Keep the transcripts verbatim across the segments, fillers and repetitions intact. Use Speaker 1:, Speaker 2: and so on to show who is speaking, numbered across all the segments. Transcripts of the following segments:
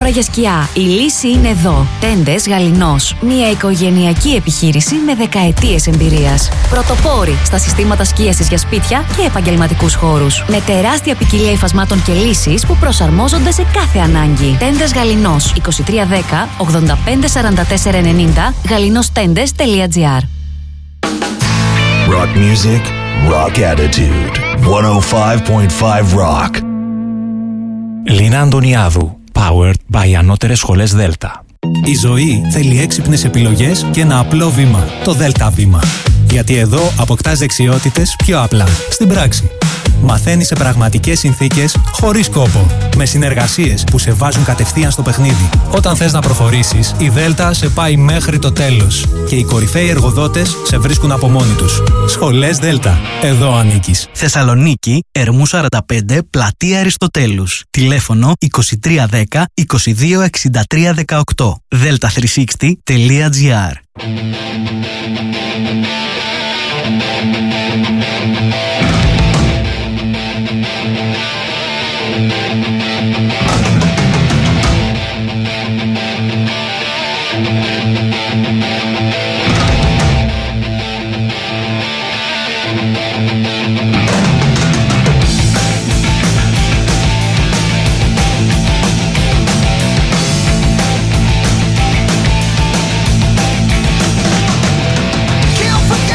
Speaker 1: ώρα για σκιά. Η λύση είναι εδώ. Τέντες Γαληνός. Μια οικογενειακή επιχείρηση με δεκαετίες εμπειρίας. Πρωτοπόροι στα συστήματα σκίασης για σπίτια και επαγγελματικούς χώρους. Με τεράστια ποικιλία υφασμάτων και λύσεις που προσαρμόζονται σε κάθε ανάγκη. Τέντες Γαληνός. είκοσι τρία δέκα ογδόντα πέντε σαράντα τέσσερα ενενήντα γαλινόστέντες τελεία τζι άρ.
Speaker 2: Rock music, rock attitude. εκατόν πέντε κόμμα πέντε Rock.
Speaker 3: Λίνα Αντωνιάδου. Powered by Ανώτερες Σχολές Δέλτα.
Speaker 4: Η ζωή θέλει έξυπνες επιλογές και ένα απλό βήμα. Το Δέλτα βήμα. Γιατί εδώ αποκτάς δεξιότητες πιο απλά. Στην πράξη. Μαθαίνεις σε πραγματικές συνθήκες, χωρίς κόπο. Με συνεργασίες που σε βάζουν κατευθείαν στο παιχνίδι. Όταν θες να προχωρήσεις, η Δέλτα σε πάει μέχρι το τέλος. Και οι κορυφαίοι εργοδότες σε βρίσκουν από μόνοι τους. Σχολές Δέλτα. Εδώ ανήκεις.
Speaker 5: Θεσσαλονίκη, Ερμού σαράντα πέντε, Πλατεία Αριστοτέλους. Τηλέφωνο είκοσι τρία δέκα είκοσι δύο εξήντα τρία δεκαοκτώ. δέλτα τριακόσια εξήντα τελεία τζι άρ.
Speaker 6: Kill for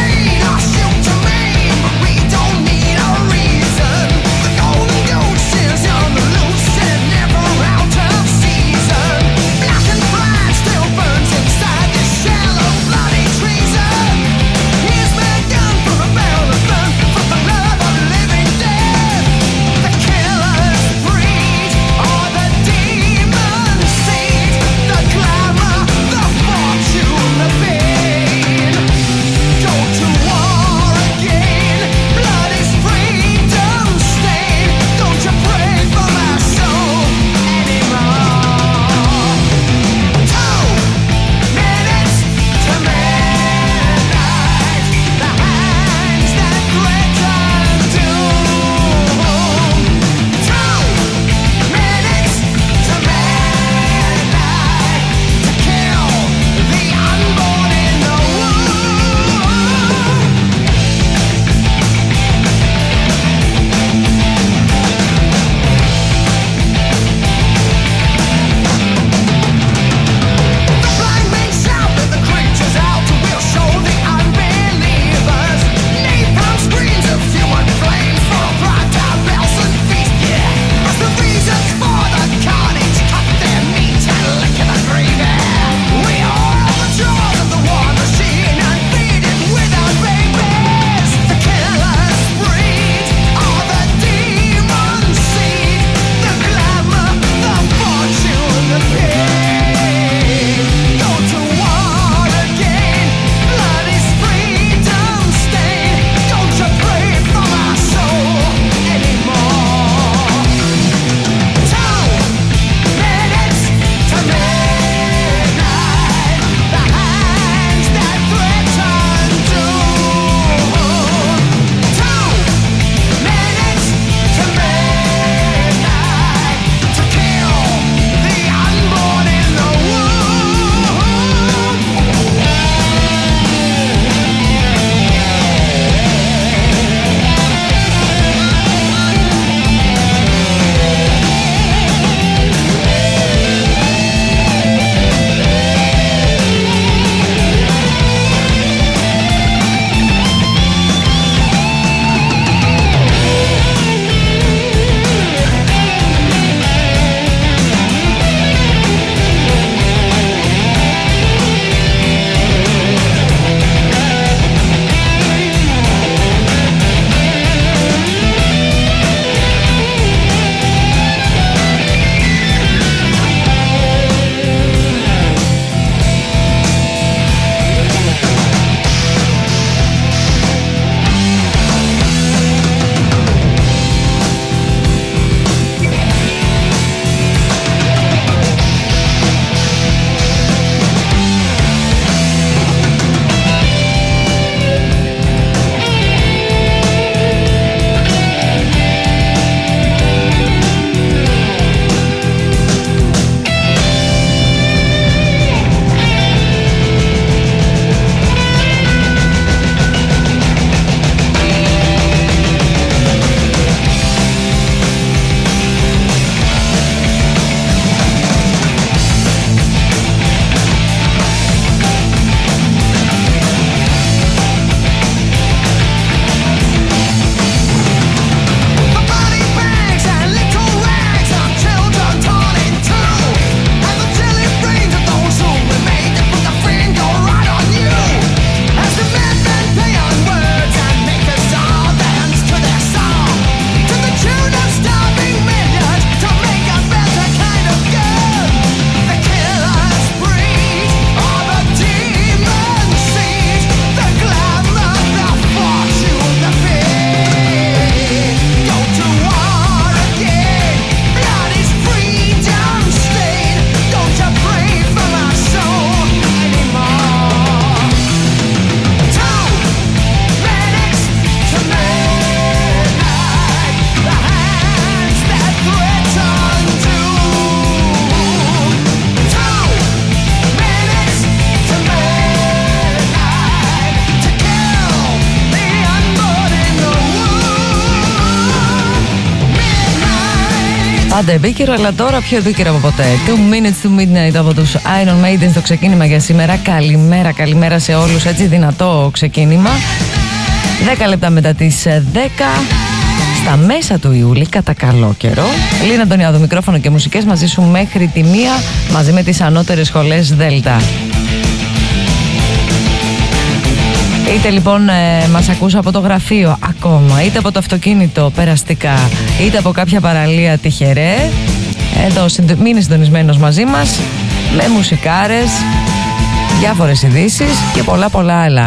Speaker 6: Πάντα επίκαιρο, αλλά τώρα πιο επίκαιρο από ποτέ. Two minutes to midnight από τους Iron Maiden στο ξεκίνημα για σήμερα. Καλημέρα, καλημέρα σε όλους. Έτσι δυνατό ξεκίνημα. δέκα λεπτά μετά τις δέκα. Στα μέσα του Ιούλη, κατά καλό καιρό. Λίνα Αντωνιάδου, μικρόφωνο και μουσικές μαζί σου μέχρι τη μία, μαζί με τις ανώτερες σχολές Δέλτα. Είτε λοιπόν ε, μας ακούς από το γραφείο ακόμα, είτε από το αυτοκίνητο περαστικά, είτε από κάποια παραλία τυχερέ, εδώ μείνει συντονισμένος μαζί μας με μουσικάρες, διάφορες ειδήσεις και πολλά πολλά άλλα.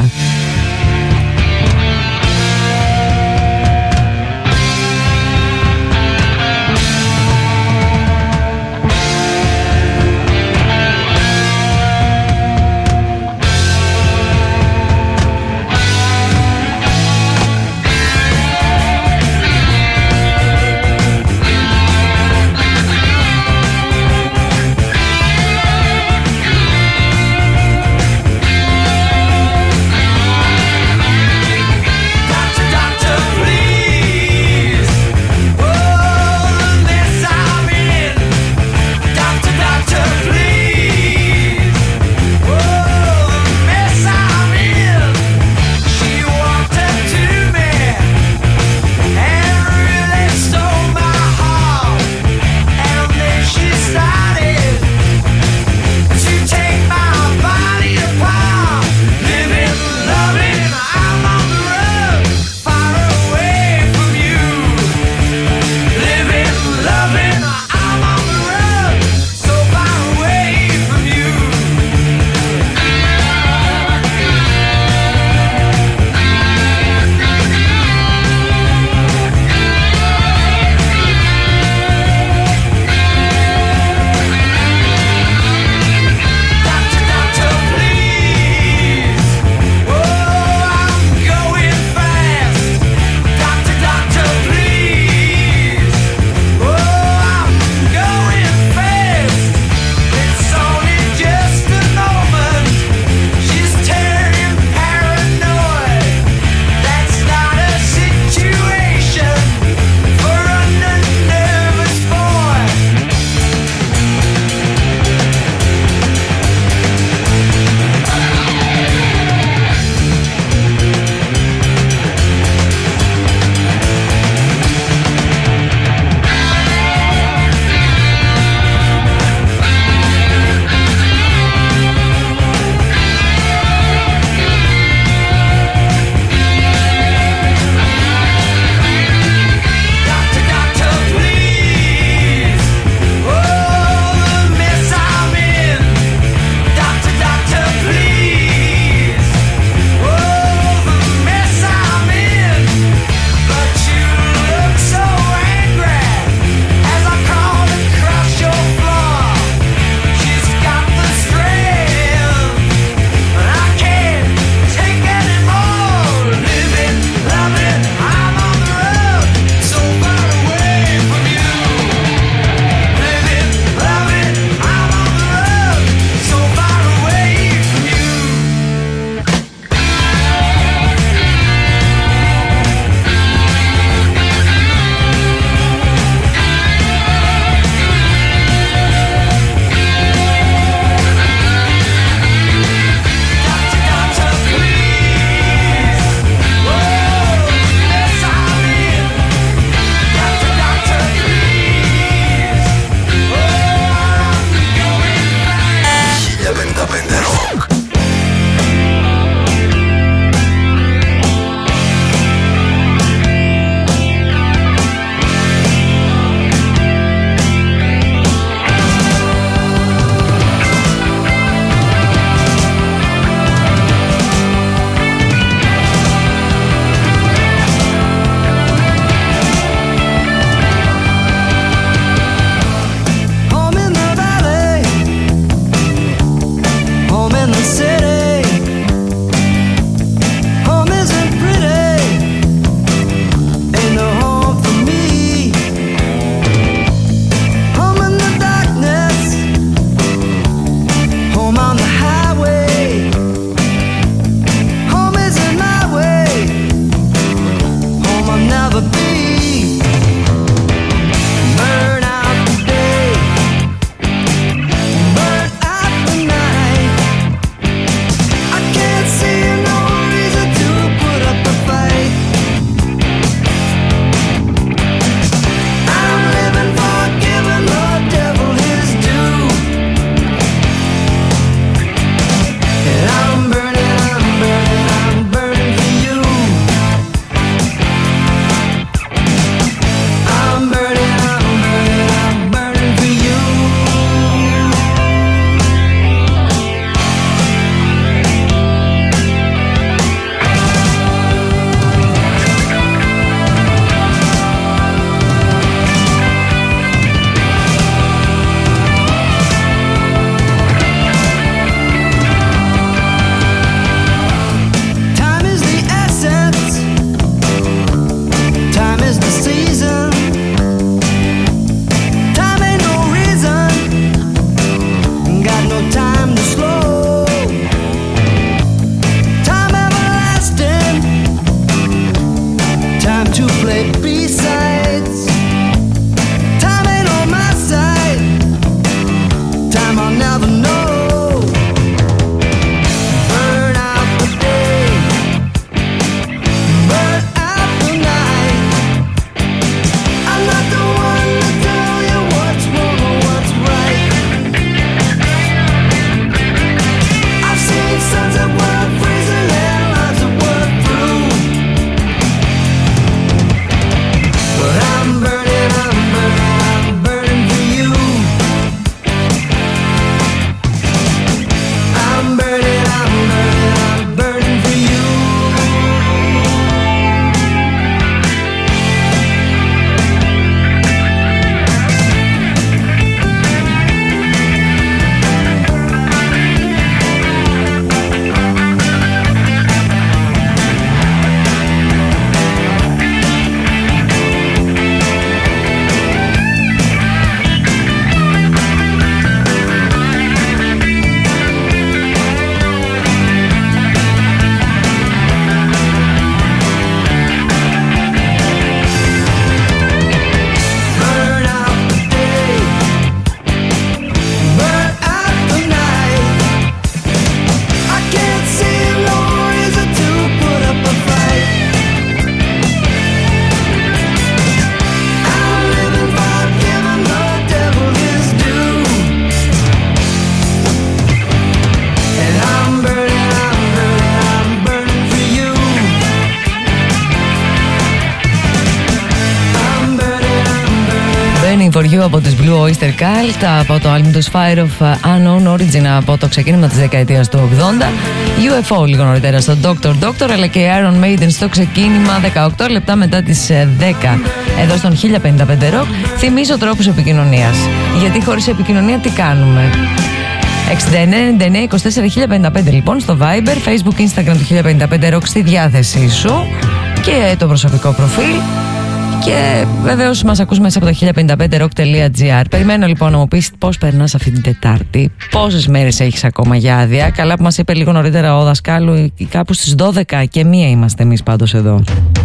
Speaker 6: You από τις Blue Oyster Cult, από το album τους Fire of Unknown Origin από το ξεκίνημα της δεκαετίας του ογδόντα, γιου εφ ο λίγο νωρίτερα στο Doctor Doctor, αλλά και Iron Maiden στο ξεκίνημα δεκαοκτώ λεπτά μετά τις δέκα εδώ στον χίλια πενήντα πέντε Rock. Θυμίζω τρόπους επικοινωνίας, γιατί χωρίς επικοινωνία τι κάνουμε. εξήντα εννέα ενενήντα εννέα είκοσι τέσσερα χίλια πενήντα πέντε λοιπόν στο Viber, Facebook, Instagram του χίλια πενήντα πέντε Rock στη διάθεσή σου και το προσωπικό προφίλ. Και βεβαίως μας ακούς μέσα από το χίλια πενήντα πέντε rock τελεία gr. Περιμένω λοιπόν να μου πεις πώς περνάς αυτή την Τετάρτη, πόσες μέρες έχεις ακόμα για άδεια. Καλά που μας είπε λίγο νωρίτερα ο δασκάλου, κάπου στις δώδεκα και μία είμαστε εμείς πάντως εδώ.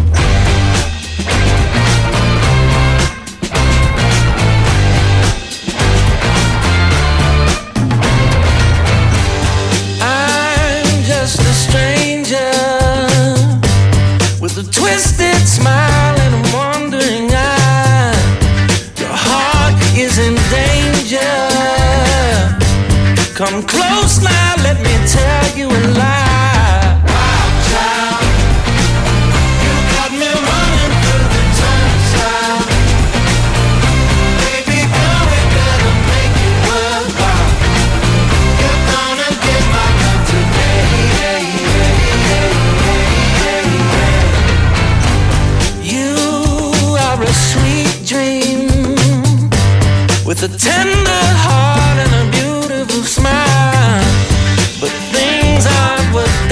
Speaker 7: Twisted smile and a wandering eye. Your heart is in danger. Come close now, let me tell you a lie. Wild child, you got me running through the turnstile. Baby girl, we better make it worthwhile. You're gonna get my love today. Yeah, yeah, yeah, yeah, yeah. You are a sweet dream with a tender heart and a beautiful smile, but things aren't what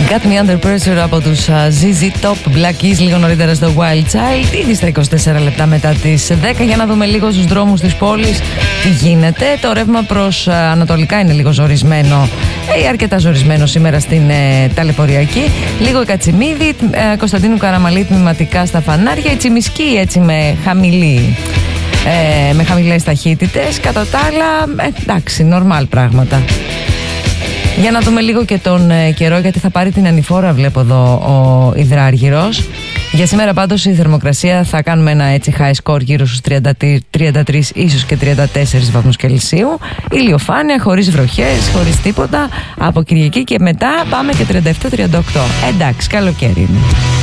Speaker 6: Got Me Under Pressure από τους uh, ζι ζι Top, Black Keys λίγο νωρίτερα στο Wild Child. Ήδη στα είκοσι τέσσερα λεπτά μετά τις δέκα, για να δούμε λίγο στους δρόμους της πόλης τι γίνεται. Το ρεύμα προς uh, ανατολικά είναι λίγο ζορισμένο ή ε, αρκετά ζορισμένο σήμερα στην ε, Ταλαιπωριακή. Λίγο η Κατσιμίδη, ε, Κωνσταντίνου Καραμαλή τμηματικά στα φανάρια, η Τσιμισκή έτσι με χαμηλή. Ε, με χαμηλές ταχύτητες. Κατά τα άλλα, ε, εντάξει, νορμάλ πράγματα. Για να δούμε λίγο και τον ε, καιρό, γιατί θα πάρει την ανηφόρα, βλέπω εδώ ο υδράργυρος. Για σήμερα πάντως η θερμοκρασία θα κάνουμε ένα έτσι high score γύρω στους τριάντα τρεις ίσως και τριάντα τέσσερις βαθμούς Κελσίου. Ηλιοφάνεια, χωρίς βροχές, χωρίς τίποτα. Από Κυριακή και μετά πάμε και τριάντα επτά τριάντα οκτώ. Εντάξει, καλοκαίρι είναι.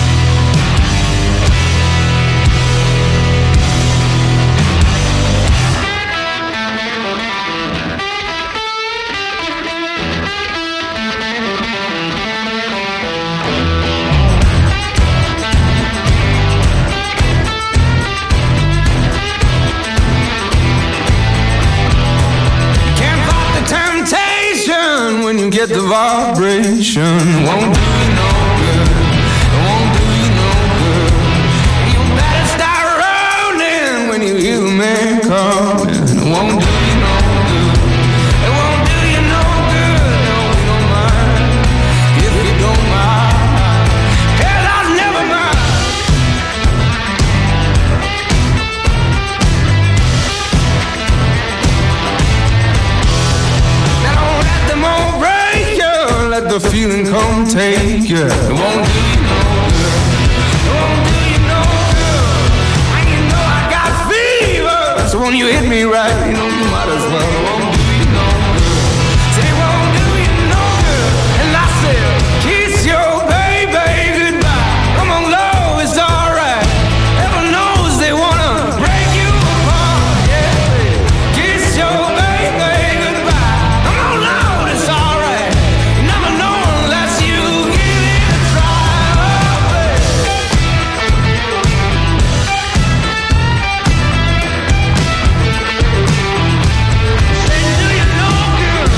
Speaker 7: Get the vibration, won't do you no good, it won't do you no good. You better start rolling when you hear the man calling. It won't do you no good, it won't do you no good. No, we don't mind if you don't mind, 'cause I'll never mind. Now don't let them all break you. Let the feeling come take you. It won't do you no good. It won't do you no good. And you know I got fever, so when you hit me right, you know you might as well. It won't do you no good. Say it won't do you no good. And I said, kiss your baby goodbye. Come on, love, it's alright. Heaven knows they wanna break you apart. Yeah, kiss your baby goodbye. Come on, love, it's alright. You never know unless you give it a try. Oh, baby. Say, do you know good?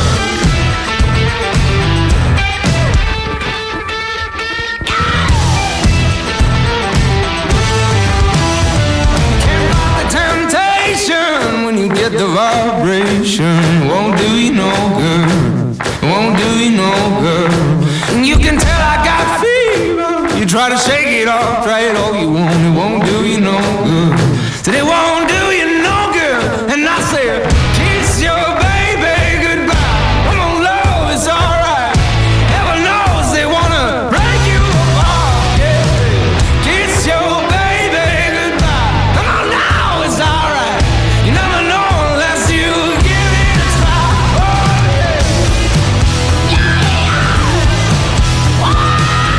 Speaker 7: Can't fight the temptation when you get the vibration. Won't do you no good. Won't do you no good. And you can tell I got fever. You try to shake it off, try it all you want. It won't do you no good. Said it won't do you no good. And I said, kiss your baby goodbye. Come on, love, it's alright. Heaven knows they wanna break you apart. Yeah. Kiss your baby goodbye. Come on now, it's alright. You never know unless you give it a try. Oh, yeah.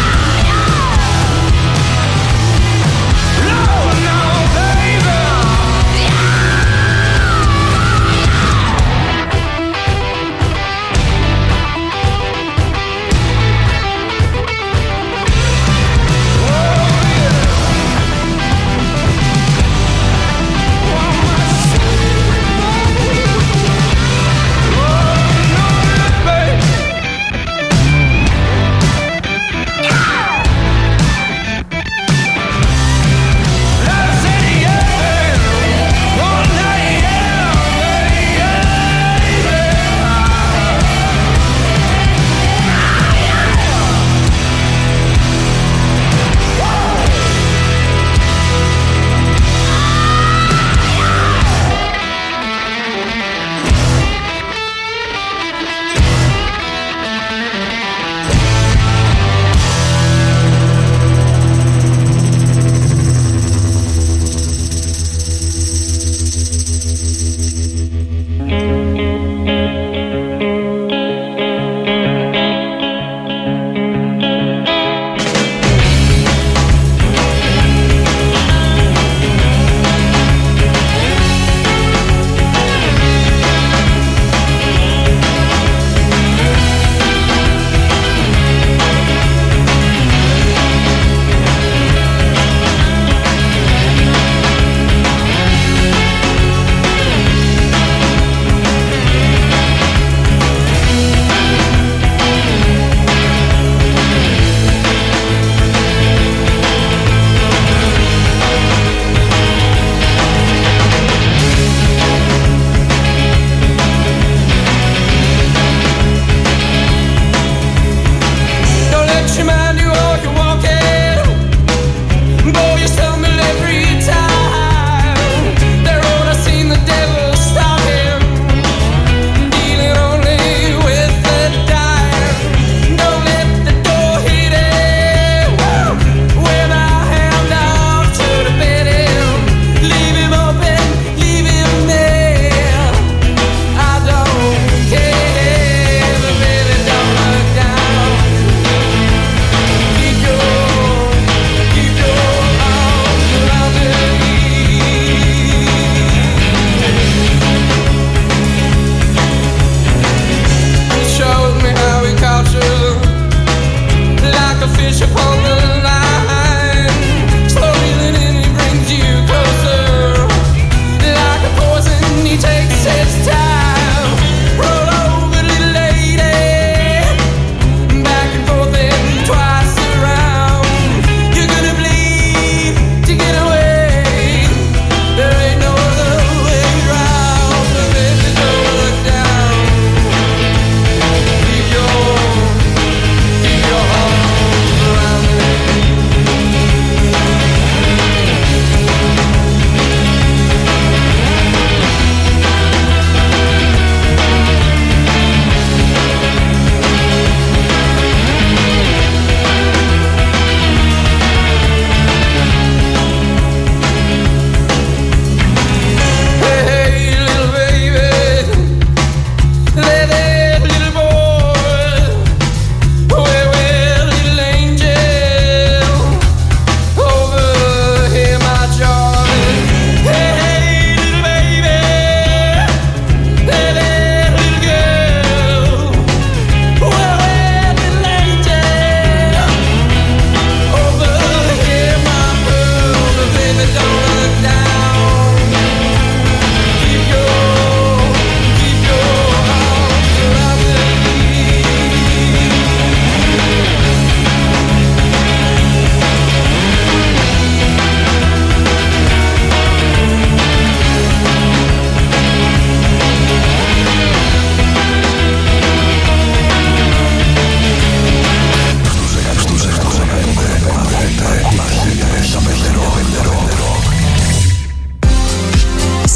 Speaker 7: No, no, baby.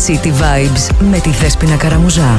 Speaker 1: City Vibes με τη Δέσποινα Καραμουζά.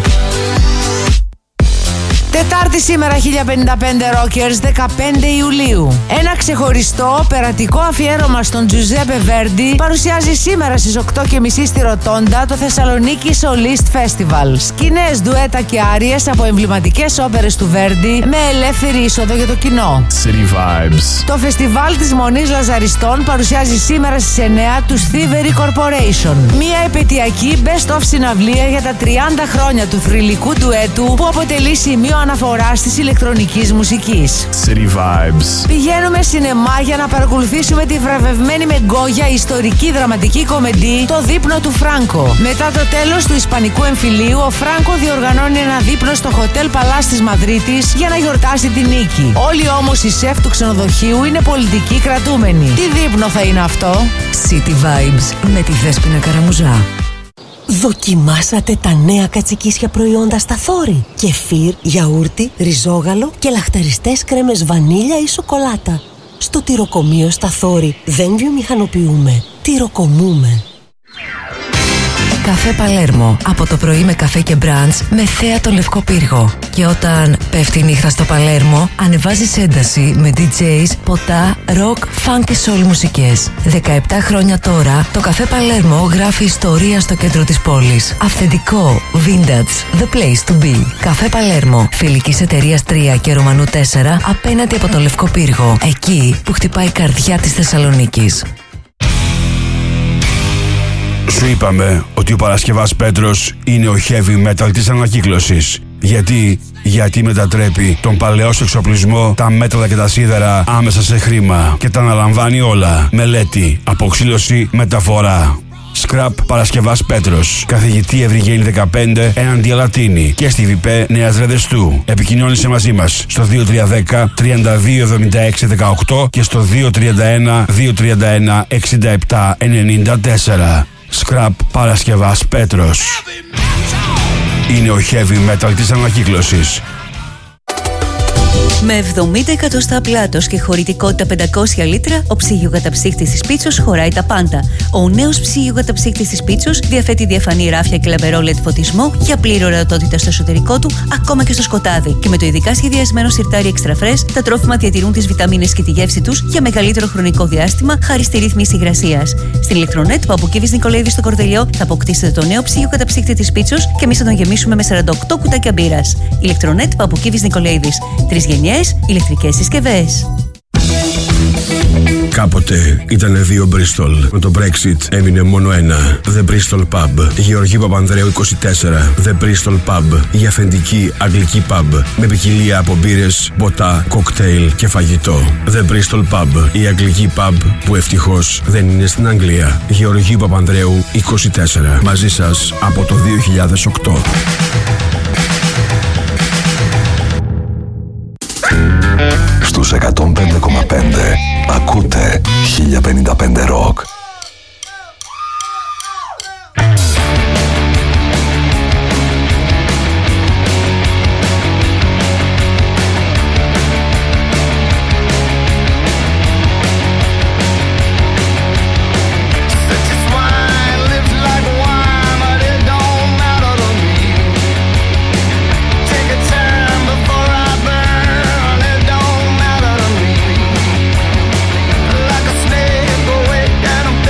Speaker 8: Τετάρτη σήμερα, χίλια πενήντα πέντε Rockers, δεκαπέντε Ιουλίου. Ένα ξεχωριστό περατικό αφιέρωμα στον Τζουζέπε Βέρντι παρουσιάζει σήμερα στις οκτώ και μισή στη Ροτόντα το Θεσσαλονίκη Solist Festival. Σκηνές, ντουέτα και άριες από εμβληματικές όπερες του Βέρντι με ελεύθερη είσοδο για το κοινό.
Speaker 9: City Vibes.
Speaker 8: Το φεστιβάλ της Μονής Λαζαριστών παρουσιάζει σήμερα στις εννιά τους Thievery Corporation. Μια επαιτειακή best of συναυλία για τα τριάντα χρόνια του θρυλικού ντουέτου που αποτελεί σημείο αναφοράς της ηλεκτρονικής μουσικής.
Speaker 9: City Vibes.
Speaker 8: Πηγαίνουμε σινεμά για να παρακολουθήσουμε τη βραβευμένη με γκόγια ιστορική δραματική κομμεντή «Το δείπνο του Φράνκο». Μετά το τέλος του Ισπανικού εμφυλίου, ο Φράνκο διοργανώνει ένα δείπνο στο Hotel Παλάς της Μαδρίτης για να γιορτάσει τη νίκη. Όλοι όμως οι σεφ του ξενοδοχείου είναι πολιτικοί κρατούμενοι. Τι δείπνο θα είναι αυτό?
Speaker 1: City Vibes με τη Δέσποινα Καραμουζά.
Speaker 10: Δοκιμάσατε τα νέα κατσικίσια προϊόντα στα Θόρη? Κεφίρ, γιαούρτι, ριζόγαλο και λαχταριστές κρέμες βανίλια ή σοκολάτα. Στο τυροκομείο στα Θόρη δεν βιομηχανοποιούμε, τυροκομούμε.
Speaker 1: Καφέ Παλέρμο. Από το πρωί με καφέ και μπραντς με θέα το Λευκό Πύργο. Και όταν πέφτει η νύχτα στο Παλέρμο, ανεβάζεις ένταση με ντι τζέις, ποτά, ροκ, φαν και σόλ μουσικές. δεκαεπτά χρόνια τώρα, το καφέ Παλέρμο γράφει ιστορία στο κέντρο της πόλης. Αυθεντικό, vintage, the place to be. Καφέ Παλέρμο. Φιλικής εταιρείας τρία και Ρωμανού τέσσερα απέναντι από το Λευκό Πύργο. Εκεί που χτυπάει η καρδιά της Θεσσαλονίκης.
Speaker 11: Σου είπαμε ότι ο Παρασκευάς Πέτρος είναι ο heavy metal της ανακύκλωσης. Γιατί, γιατί μετατρέπει τον παλαιό εξοπλισμό, τα μέταλλα και τα σίδερα άμεσα σε χρήμα και τα αναλαμβάνει όλα. Μελέτη, αποξήλωση, μεταφορά. Scrap Παρασκευάς Πέτρος. Καθηγητή Ευρυγένη δεκαπέντε έναντι Αλατίνη και στη ΒΙΠΕ Νέας Ρεδεστού. Επικοινώνησε μαζί μας στο δύο τρία ένα μηδέν τριάντα δύο εβδομήντα έξι δεκαοκτώ και στο δύο τρία ένα δύο τρία ένα εξήντα επτά ενενήντα τέσσερα. Scrap Παρασκευάς Πέτρος. Είναι ο heavy metal της ανακύκλωσης.
Speaker 12: Με εβδομήντα εκατοστά πλάτος και χωρητικότητα πεντακόσια λίτρα, ο ψυγειοκαταψύκτης της Πίτσος χωράει τα πάντα. Ο νέος ψυγειοκαταψύκτης της Πίτσος διαθέτει διαφανή ράφια και λαμπερό ελ ι ντι φωτισμό για πλήρη ορατότητα στο εσωτερικό του, ακόμα και στο σκοτάδι. Και με το ειδικά σχεδιασμένο σιρτάρι Extra Fresh, τα τρόφιμα διατηρούν τις βιταμίνες και τη γεύση τους για μεγαλύτερο χρονικό διάστημα, χάρη στη ρύθμιση υγρασίας. Στην ηλεκτρονέτ που από Κίβης Νικολαίδη στο Κορδελιό θα αποκτήσετε το νέο ψυγειοκαταψύκτη της Πίτσος και εμείς θα τον γεμίσουμε με σαράντα οκτώ κουτάκια μπύρας. Ηλεκτρονέτ που από Κίβης Νικολαίδης. Τρεις γενιές, ηλεκτρικές συσκευές.
Speaker 11: Κάποτε ήτανε δύο Bristol. Με το Brexit έμεινε μόνο ένα. The Bristol Pub. Γεωργίου Παπανδρέου είκοσι τέσσερα. The Bristol Pub. Η αυθεντική αγγλική pub. Με ποικιλία από μπύρες, ποτά, κοκτέιλ και φαγητό. The Bristol Pub. Η αγγλική pub που ευτυχώς δεν είναι στην Αγγλία. Γεωργίου Παπανδρέου είκοσι τέσσερα. Μαζί σας από το δύο χιλιάδες οκτώ.
Speaker 2: Στους εκατόν πέντε κόμμα πέντε ακούτε χίλια πενήντα πέντε Rock.
Speaker 7: Like a snake, go away and I'm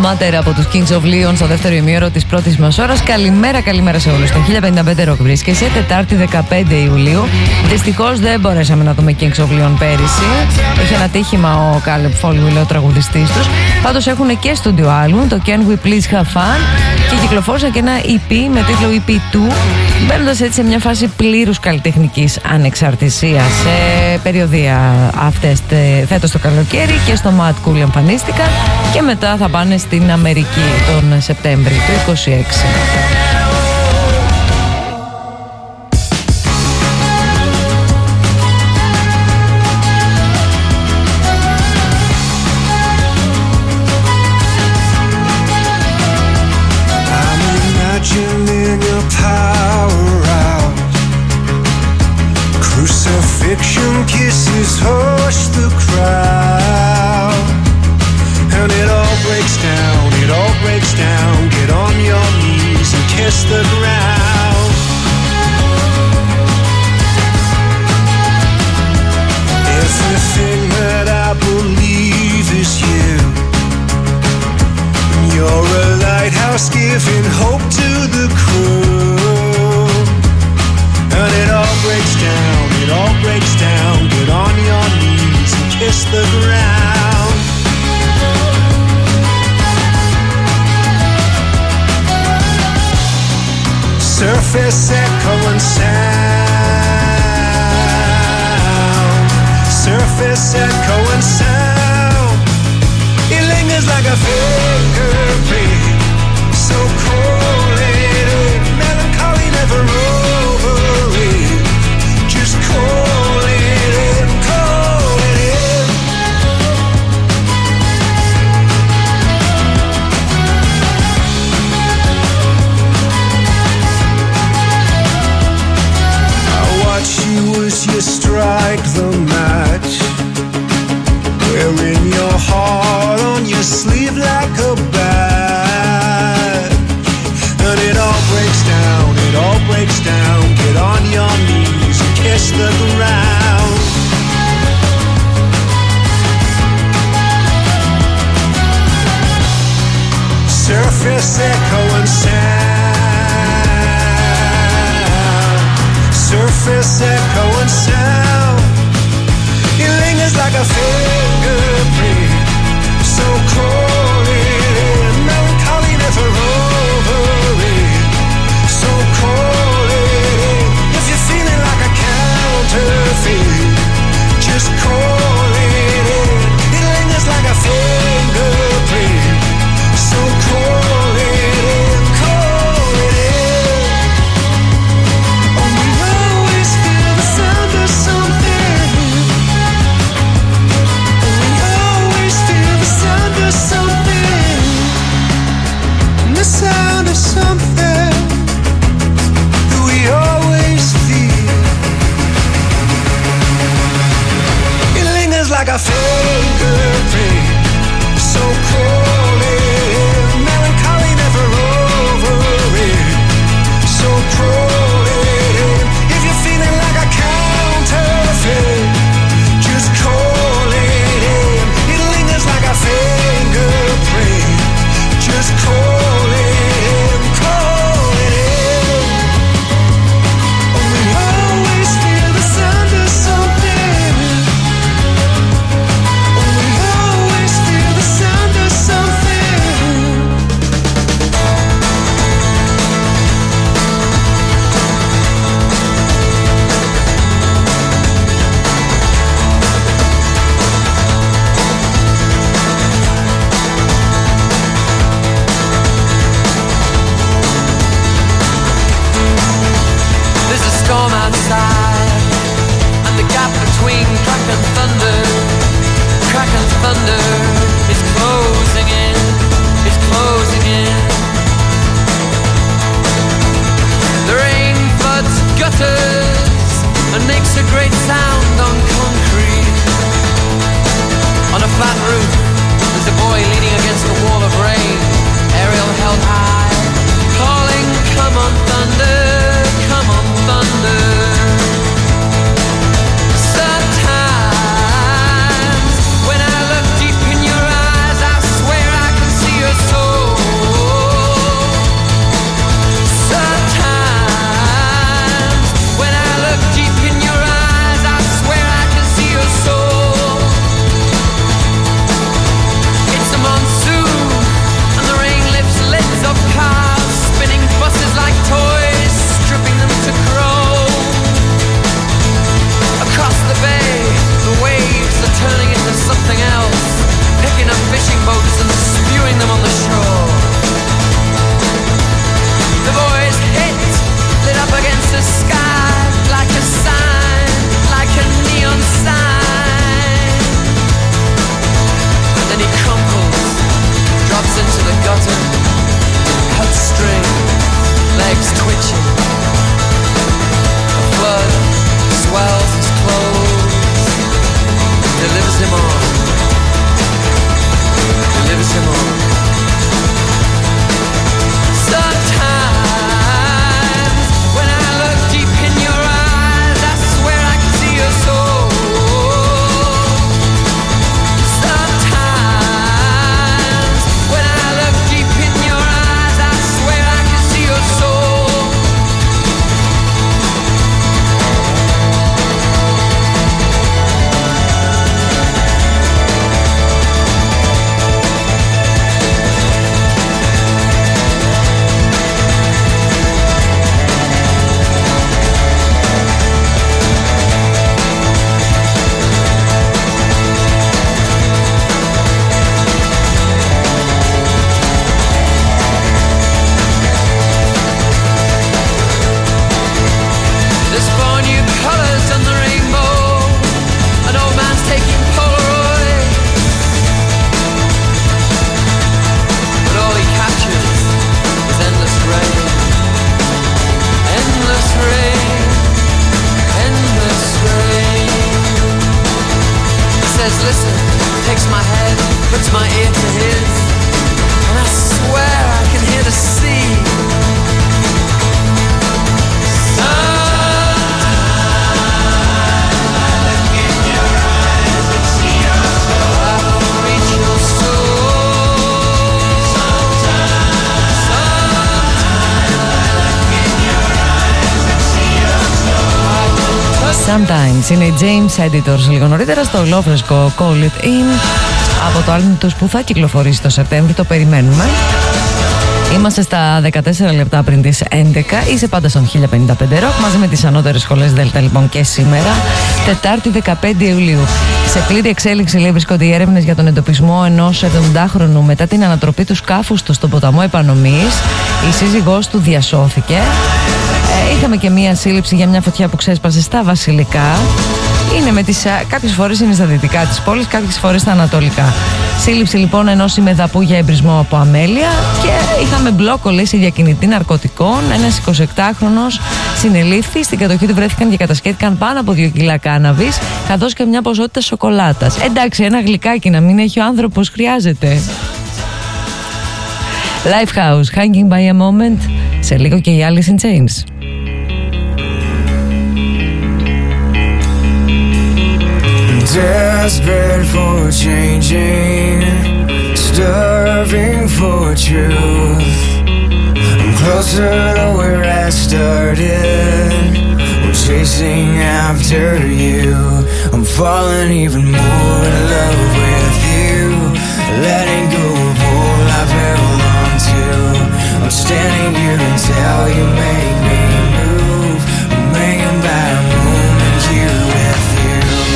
Speaker 6: Matter από τους Kings of Leon στο δεύτερο ημίωρο της πρώτης μας ώρας. Καλημέρα, καλημέρα σε όλους. Το χίλια πενήντα πέντε Rock βρίσκεσαι, Τετάρτη δεκαπέντε Ιουλίου. Δυστυχώς δεν μπορέσαμε να δούμε Kings of Leon πέρυσι. Είχε ένα τύχημα ο Caleb Folwell, ο τραγουδιστής τους. Πάντως έχουν και στούντιο άλμπουμ, το Can We Please Have Fun, και κυκλοφόρησαν και ένα ι πι με τίτλο ι πι δύο, μπαίνοντας έτσι σε μια φάση πλήρους καλλιτεχνικής ανεξαρτησίας. Σε περιοδία αυτές φέτος το καλοκαίρι και στο Mad Cool εμφανίστηκαν και μετά θα πάνε στην Αμερική τον Σεπτέμβρη του είκοσι έξι.
Speaker 7: Crucifixion kisses hush the crowd, and it all breaks down, it all breaks down. Get on your knees and kiss the ground. Everything that I believe is you. You're a lighthouse giving hope to the crew, and it all breaks down, it all breaks down. Get on your knees and kiss the ground. Surface echo and sound. Surface echo and sound. It lingers like a fingerprint, so cold-headed, melancholy never over it. Just call it in, call it in. I watch you as you strike the match, wearing your heart on your sleeve like a badge. And it all breaks down, it all breaks down. Get on your knees and kiss the ground. Surface echo and sound. Surface echo and sound. It lingers like a fingerprint, so cold-headed, melancholy never over it. So cold-headed, if you're feeling like a counterfeit, just call it in. It lingers like a fingerprint, so cold-headed, call it in. Oh, we always feel the sound of something. Oh, we always feel the sound of something. The sound of something that we always feel. It lingers like a fingerprint, so cold-headed, melancholy never over it. So cold-headed, if you're feeling like a counterfeit, just call it in. It lingers like a fingerprint, just call it in, call it in. Oh, we always feel the sound of something. Oh, we always feel the sound of something.
Speaker 13: There's a storm outside, and the gap between crack and thunder, crack and thunder is closing in, is closing in. The rain floods gutters and makes a great sound on concrete. On a flat roof, there's a boy leaning against a wall of rain, aerial held high, calling, come on thunder, come on thunder. Sometimes when I look deep in
Speaker 6: Sometimes είναι οι James Editors λίγο νωρίτερα στο ολόφρεσκο Call It In από το άλμπουμ τους που θα κυκλοφορήσει το Σεπτέμβριο, το περιμένουμε. Είμαστε στα δεκατέσσερα λεπτά πριν τις έντεκα. Είσαι πάντα στον χίλια πενήντα πέντε Rock μαζί με τις ανώτερες σχολές Δέλτα λοιπόν και σήμερα, Τετάρτη δεκαπέντε Ιουλίου. Σε πλήρη εξέλιξη λέει βρίσκονται οι έρευνες για τον εντοπισμό ενός εβδομηντάχρονου μετά την ανατροπή του σκάφους του στον ποταμό Επανομής. Η σύζυγός του διασώθηκε. Ε, είχαμε και μία σύλληψη για μια φωτιά που ξέσπασε στα Βασιλικά. Είναι με τις, κάποιες φορές είναι στα δυτικά της πόλης, κάποιες φορές στα ανατολικά. Σύλληψη λοιπόν ενός ημεδαπού για εμπρισμό από αμέλεια και είχαμε μπλόκο λέει σε διακινητή ναρκωτικών. Ένας εικοσιεπτάχρονος συνελήφθη, στην κατοχή του βρέθηκαν και κατασκεύτηκαν πάνω από δύο κιλά κάναβης καθώς και μια ποσότητα σοκολάτας. Εντάξει, ένα γλυκάκι να μην έχει ο άνθρωπος χρειάζεται. Lifehouse, Hanging by a Moment. Σε λίγο και η Alice in Chains.
Speaker 14: Desperate for changing, starving for truth. I'm closer to where I started. I'm chasing after you. I'm falling even more in love with you. Letting go of all I've held on to. I'm standing here until you make me move. I'm hanging by a moment here with you.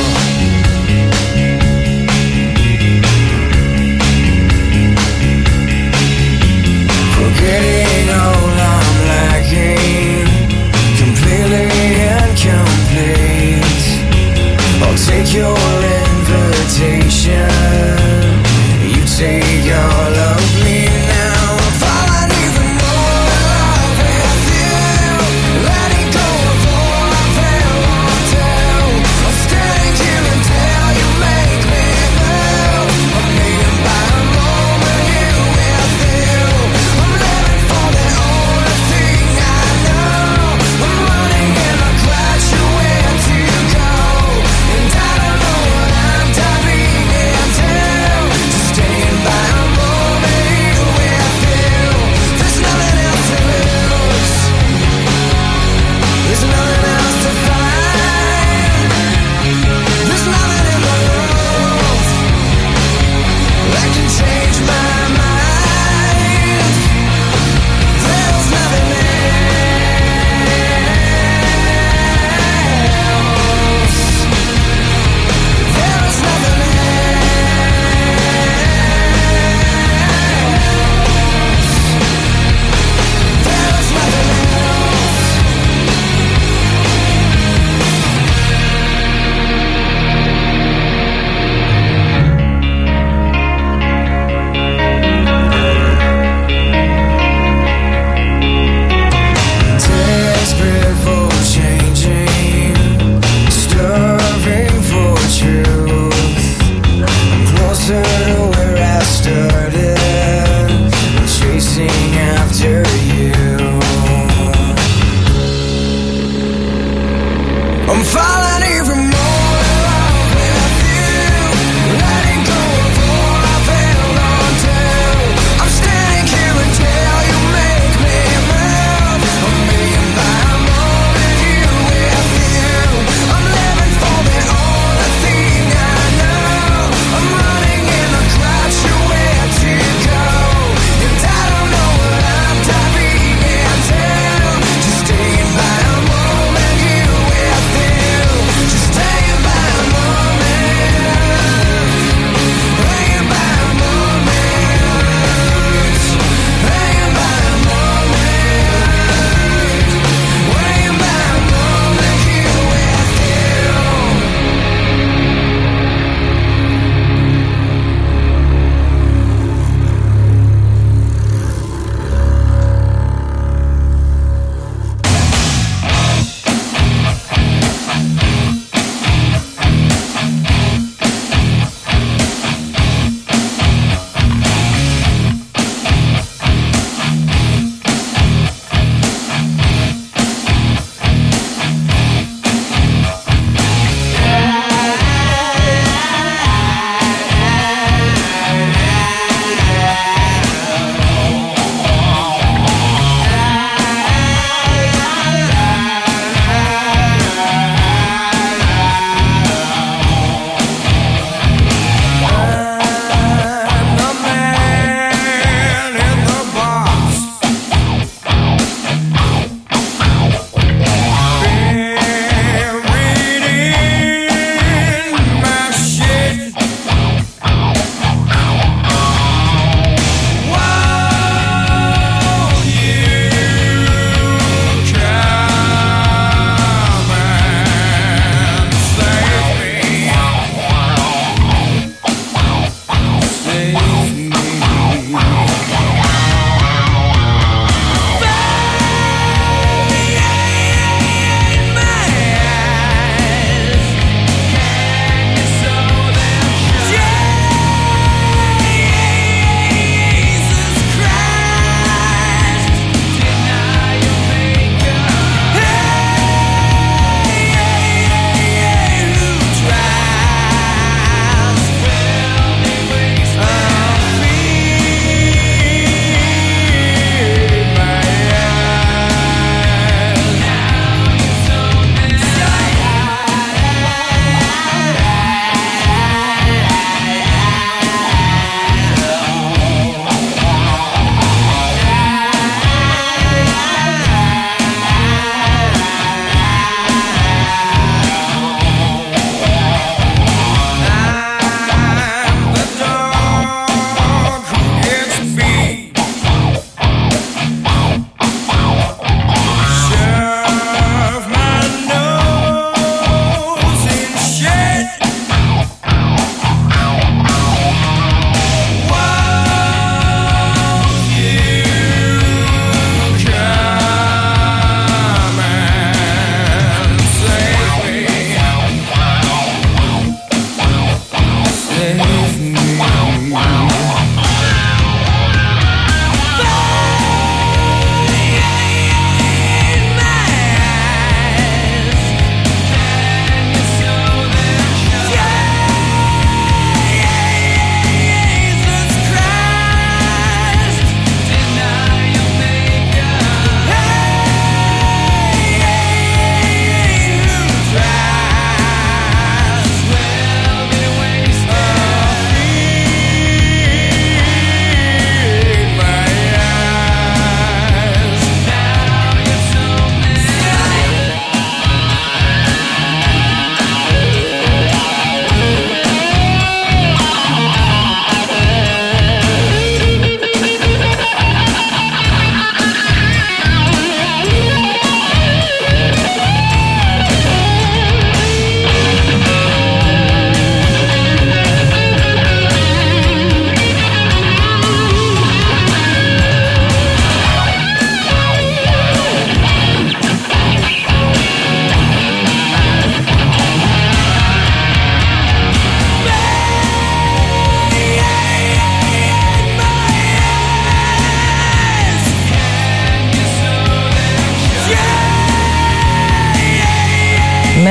Speaker 14: Forgetting all I'm lacking, completely incomplete. I'll take your invitation, you take all of me now. I'm falling even more in love with you.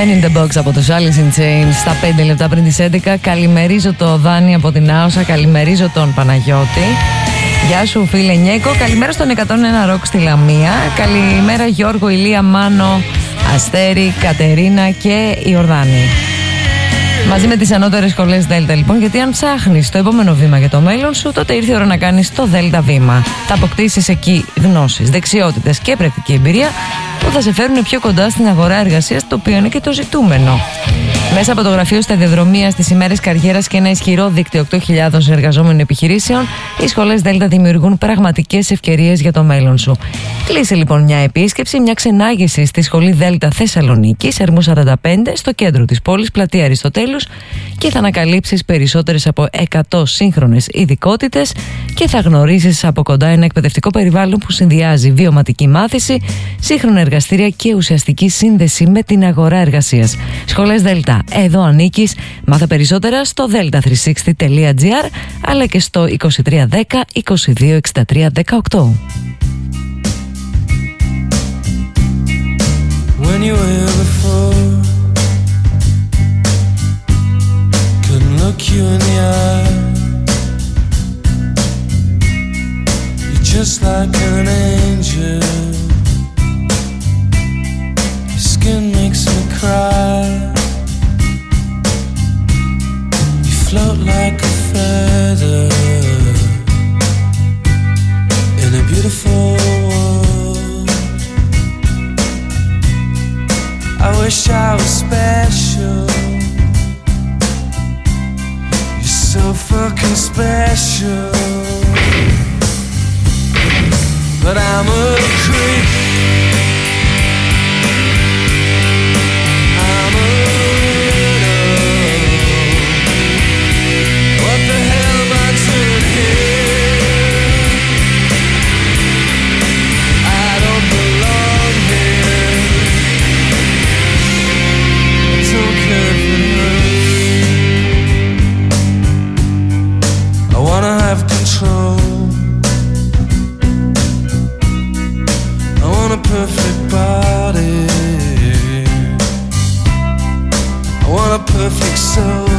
Speaker 6: Man in the Box από τους Alice in Chains στα πέντε λεπτά πριν τις έντεκα. Καλημερίζω το Δάνη από την Άωσα, καλημερίζω τον Παναγιώτη. Γεια σου φίλε Νιέκο, καλημέρα στον εκατόν ένα Ροκ στη Λαμία. Καλημέρα Γιώργο, Ηλία, Μάνο, Αστέρη, Κατερίνα και Ιορδάνη. Μαζί με τις ανώτερες σχολές Δέλτα λοιπόν, γιατί αν ψάχνεις το επόμενο βήμα για το μέλλον σου, τότε ήρθε η ώρα να κάνεις το Δέλτα βήμα. Θα αποκτήσεις εκεί γνώσεις, δεξιότητες και πρακτική εμπειρία που θα σε φέρουν πιο κοντά στην αγορά εργασίας, το οποίο είναι και το ζητούμενο. Μέσα από το γραφείο σταδιοδρομία στις ημέρες καριέρας και ένα ισχυρό δίκτυο οκτώ χιλιάδων εργαζόμενων επιχειρήσεων, οι σχολές Δέλτα δημιουργούν πραγματικές ευκαιρίες για το μέλλον σου. Κλείσε λοιπόν μια επίσκεψη, μια ξενάγηση στη σχολή Δέλτα Θεσσαλονίκη, Ερμού σαράντα πέντε, στο κέντρο της πόλης, πλατεία Αριστοτέλους, και θα ανακαλύψεις περισσότερες από εκατό σύγχρονες ειδικότητες και θα γνωρίσεις από κοντά ένα εκπαιδευτικό περιβάλλον που συνδυάζει βιωματική μάθηση, σύγχρονα εργαστήρια και ουσιαστική σύνδεση με την αγορά εργασίας. Σχολές Δέλτα. Εδώ ανήκεις. Μάθε περισσότερα στο delta τριακόσια εξήντα τελεία τζι άρ αλλά και στο είκοσι τρία δέκα είκοσι δύο εξήντα τρία δεκαοκτώ.
Speaker 14: When you were here before, couldn't look you in the eye. You're just like an angel. Your skin makes me cry. You float like a feather in a beautiful world. I wish I was special. You're so fucking special. But I'm a creep. I'm a widow. What the hell am I doing here? I don't belong here. I don't care if it hurts. I wanna have control. I want a perfect body. I want a perfect soul.